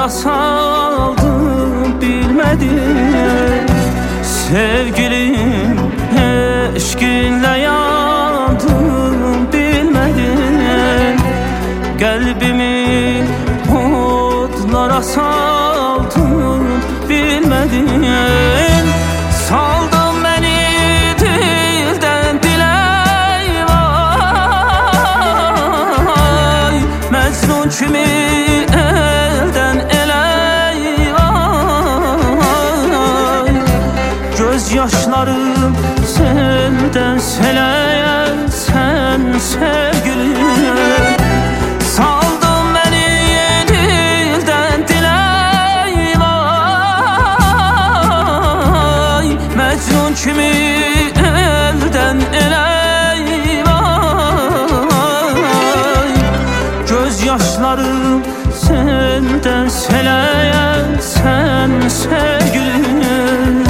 yollara saldım bilmedim. Sevgilim eşkinle yandım bilmedim. Kalbimi odlara saldım bilmedim. Saldın beni dilden dile, vay Mecnun kimi elden ele, vay göz yaşlarım selden seleye, sen sevgilim. Saldın beni dilden dile, vay Mecnun kimi elden ele, vay göz yaşlarım senden seleye, sen sevgilim.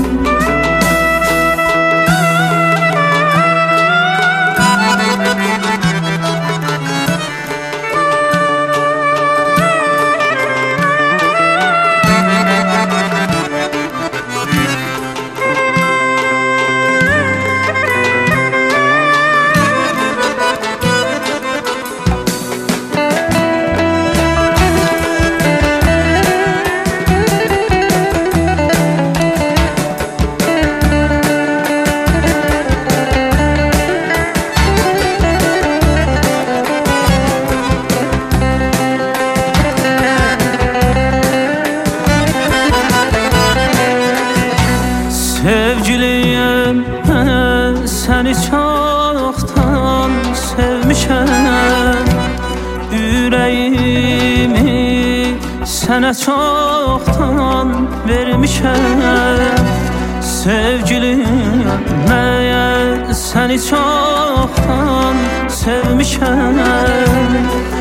Sevgiliyim, seni çoktan sevmişəm. Yüreğimi sana çoktan vermişəm. Sevgiliyim, seni çoktan sevmişəm.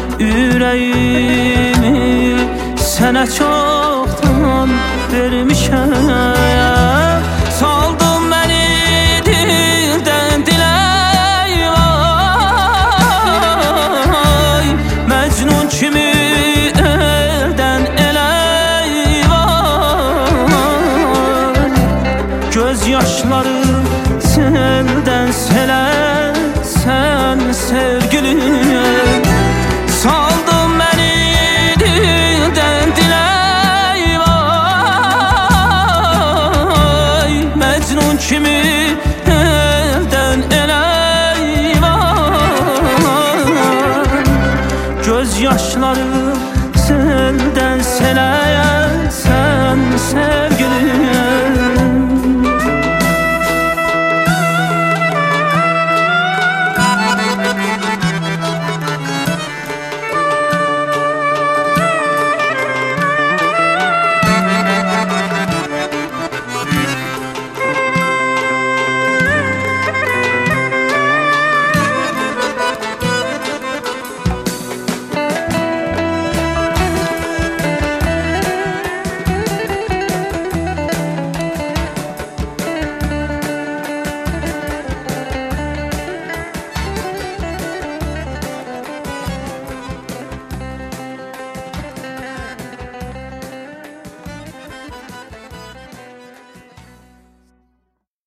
Yüreğimi sana çoktan vermişəm. Saldın beni dilden dile, vay Mecnun kimi elden ele, vay göz yaşlarım selden sele, sen sevgilim. Saldın beni dilden dile, kimi